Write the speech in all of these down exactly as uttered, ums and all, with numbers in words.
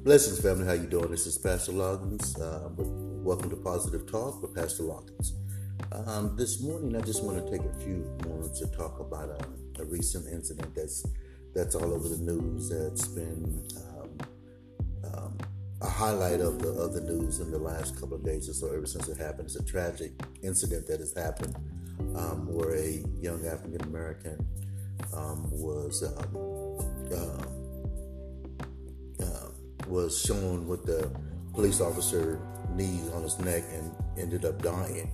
Blessings, family. How you doing? This is Pastor Loggins. Uh, welcome to Positive Talk with Pastor Loggins. Um, this morning, I just want to take a few moments to talk about a, a recent incident that's that's all over the news. That's been um, um, a highlight of the of the news in the last couple of days or so. Ever since it happened, it's a tragic incident that has happened um, where a young African American um, was. Um, uh, uh, was shown with the police officer knees on his neck and ended up dying.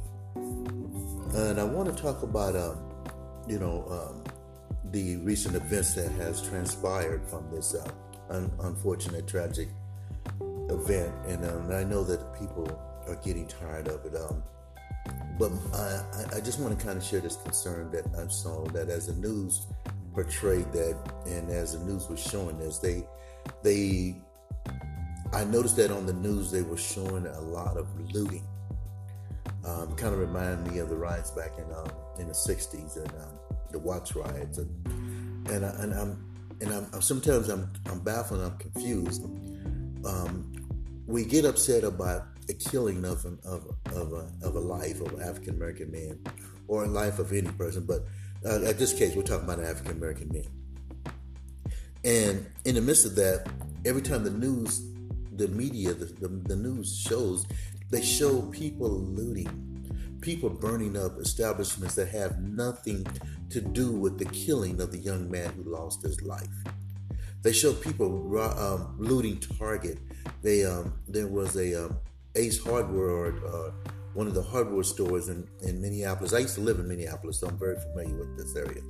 And I want to talk about, um, you know, um, the recent events that has transpired from this uh, un- unfortunate, tragic event. And um, I know that people are getting tired of it. Um, but I, I just want to kind of share this concern that I saw that as the news portrayed that, and as the news was showing this, they, they, I noticed that on the news they were showing a lot of looting. Um, kind of reminded me of the riots back in um, in the sixties and um, the Watts riots, and and, I, and I'm and I'm sometimes I'm I'm baffled, I'm confused. Um, we get upset about a killing of an, of of a of a life of an African American man, or a life of any person, but uh, at this case we're talking about an African American man. And in the midst of that, every time the news. The media, the, the, the news shows, they show people looting, people burning up establishments that have nothing to do with the killing of the young man who lost his life. They show people um, looting Target. They um, there was a um, Ace Hardware, or uh, one of the hardware stores in, in Minneapolis. I used to live in Minneapolis, so I'm very familiar with this area.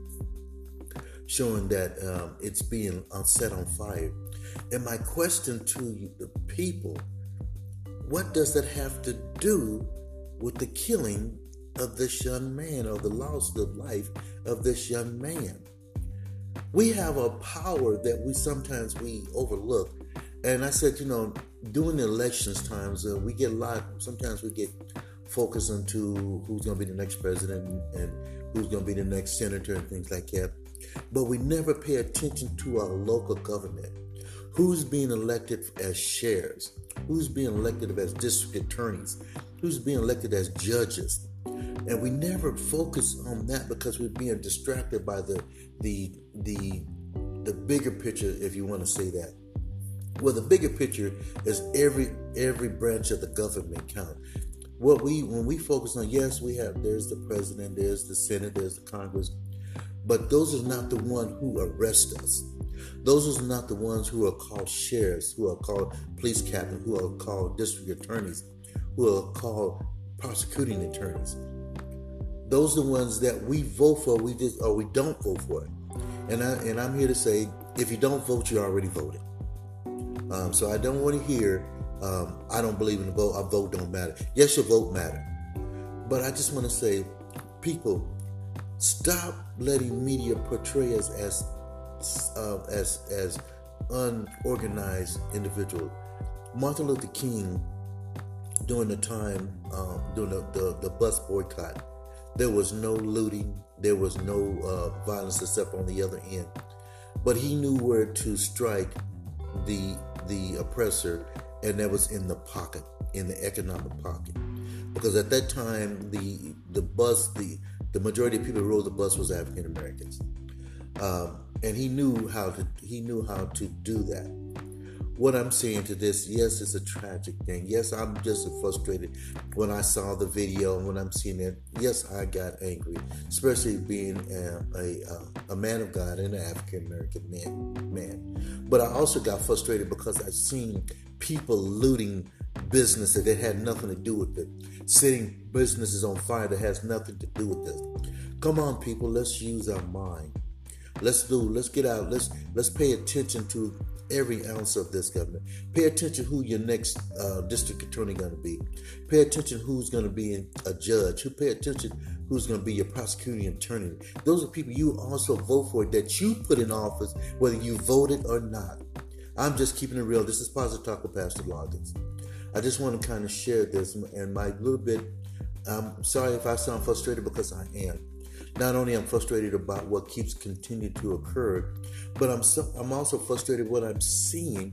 Showing that um, it's being set on fire. And my question to you, the people, what does that have to do with the killing of this young man, or the loss of life of this young man? We have a power that we sometimes we overlook. And I said, you know, during the elections times, uh, we get a lot, sometimes we get focused into who's going to be the next president and who's going to be the next senator and things like that. But we never pay attention to our local government. Who's being elected as sheriffs? Who's being elected as district attorneys? Who's being elected as judges? And we never focus on that because we're being distracted by the the the the bigger picture, if you want to say that. Well, the bigger picture is every every branch of the government count. What we when we focus on, yes, we have there's the president, there's the Senate, there's the Congress. But those are not the ones who arrest us. Those are not the ones who are called sheriffs, who are called police captains, who are called district attorneys, who are called prosecuting attorneys. Those are the ones that we vote for, we just or we don't vote for it. And I and I'm here to say, if you don't vote, you already voted. Um, so I don't want to hear, um, I don't believe in the vote. Our vote don't matter. Yes, your vote matter. But I just want to say, people, stop letting media portray us as uh, as as unorganized individuals. Martin Luther King, during the time uh, during the, the, the bus boycott, there was no looting, there was no uh, violence except on the other end. But he knew where to strike the the oppressor, and that was in the pocket, in the economic pocket, because at that time the the bus the The majority of people who rode the bus was African Americans, um, and he knew how to. He knew how to do that. What I'm saying to this, yes, it's a tragic thing. Yes, I'm just frustrated when I saw the video and when I'm seeing it. Yes, I got angry, especially being a a, a man of God and an African American man. Man, but I also got frustrated because I've seen people looting businesses that had nothing to do with it, setting businesses on fire that has nothing to do with this. Come on, people, let's use our mind. Let's do. Let's get out. Let's let's pay attention to every ounce of this government. Pay attention who your next uh, district attorney going to be. Pay attention who's going to be a judge. Who pay attention who's going to be your prosecuting attorney. Those are people you also vote for, that you put in office, whether you voted or not. I'm just keeping it real. This is Positive Talk with Pastor Loggins. I just want to kind of share this, and my little bit, I'm sorry if I sound frustrated, because I am. Not only I'm frustrated about what keeps continuing to occur, but I'm so, I'm also frustrated what I'm seeing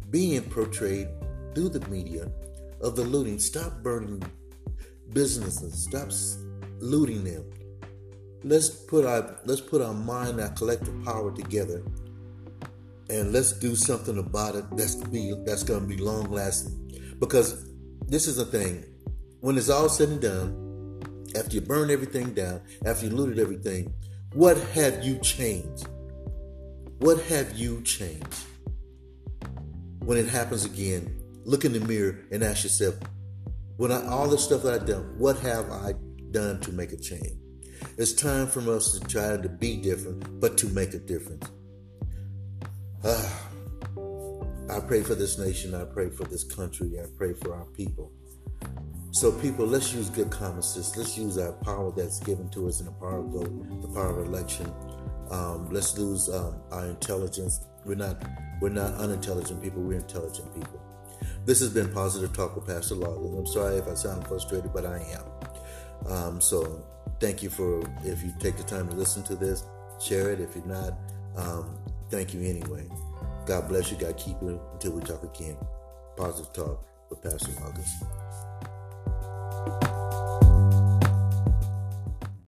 being portrayed through the media of the looting. Stop burning businesses. Stop looting them. Let's put our let's put our mind, our collective power together, and let's do something about it. That's be that's going to be long lasting. Because this is the thing: when it's all said and done, after you burn everything down, after you looted everything, what have you changed? What have you changed? When it happens again, look in the mirror and ask yourself, when I, all the stuff that I've done, what have I done to make a change? It's time for us to try to be different, but to make a difference. Uh, I pray for this nation. I pray for this country. I pray for our people. So people, let's use good common sense. Let's use our power that's given to us in the power of vote, the power of election. Um, let's lose um, our intelligence. We're not we're not unintelligent people. We're intelligent people. This has been Positive Talk with Pastor Loggins. I'm sorry if I sound frustrated, but I am. Um, so thank you for, if you take the time to listen to this, share it. If you're not, um, thank you anyway. God bless you. God keep you until we talk again. Positive Talk with Pastor Loggins.